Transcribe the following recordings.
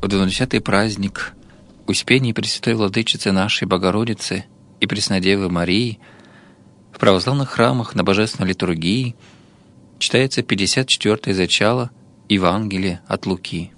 в 20-й праздник Успения Пресвятой Владычицы нашей Богородицы и Преснодевы Марии в православных храмах на Божественной литургии читается 54-е зачало Евангелия от Луки.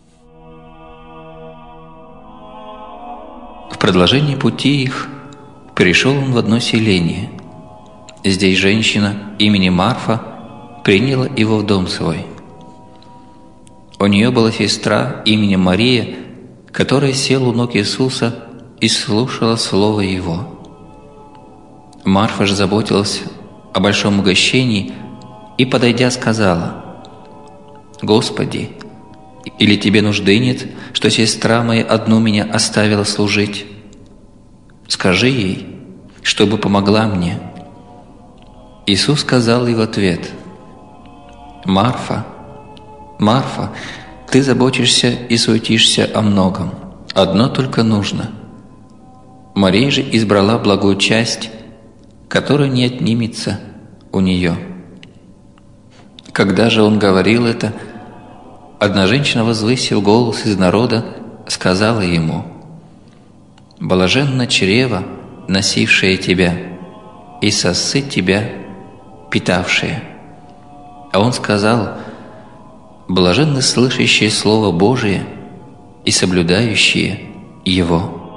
В продолжении пути их пришел он в одно селение. Здесь женщина именем Марфа приняла его в дом свой. У нее была сестра именем Мария, которая села у ног Иисуса и слушала слово Его. Марфа же заботилась о большом угощении и, подойдя, сказала: «Господи, или Тебе нужды нет, что сестра моя одну меня оставила служить? Скажи ей, чтобы помогла мне». Иисус сказал ей в ответ: «Марфа, Марфа, ты заботишься и суетишься о многом. Одно только нужно. Мария же избрала благую часть, которая не отнимется у нее». Когда же он говорил это, одна женщина, возвысив голос из народа, сказала ему: «Блаженно чрево, носившее тебя, и сосцы тебя, питавшие». А он сказал: «Блаженны слышащие Слово Божие и соблюдающие Его».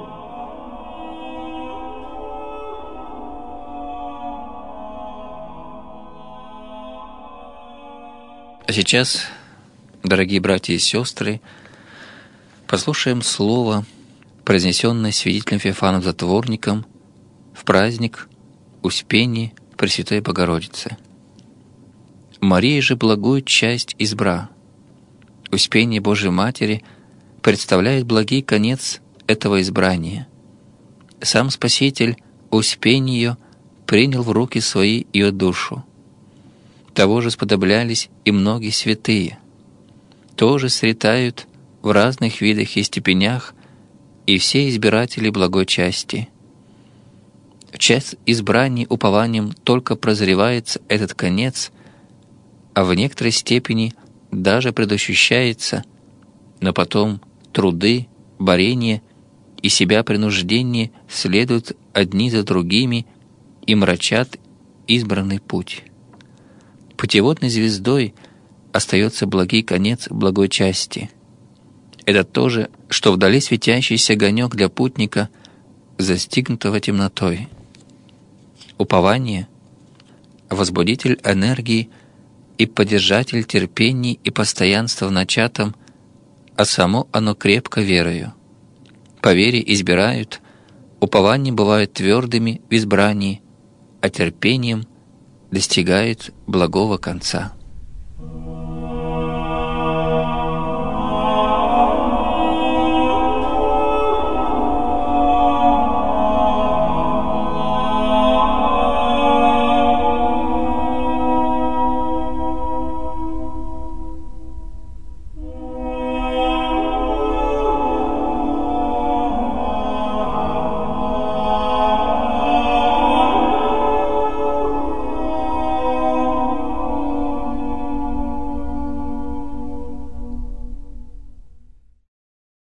А сейчас, дорогие братья и сестры, послушаем слово, произнесенное святителем Феофаном Затворником в праздник Успения Пресвятой Богородицы. «Мария же благую часть избра». Успение Божией Матери представляет благий конец этого избрания. Сам Спаситель Успение ее принял в руки свои ее душу. Того же сподоблялись и многие святые. Тоже сретают в разных видах и степенях и все избиратели благой части. В час избрания упованием только прозревается этот конец, а в некоторой степени даже предощущается, но потом труды, борения и себя принуждение следуют одни за другими и мрачат избранный путь. Путеводной звездой остается благий конец благой части. Это то же, что вдали светящийся огонек для путника, застигнутого темнотой. Упование — возбудитель энергии и поддержатель терпений и постоянства в начатом, а само оно крепко верою. По вере избирают, упования бывают твердыми в избрании, а терпением достигают благого конца.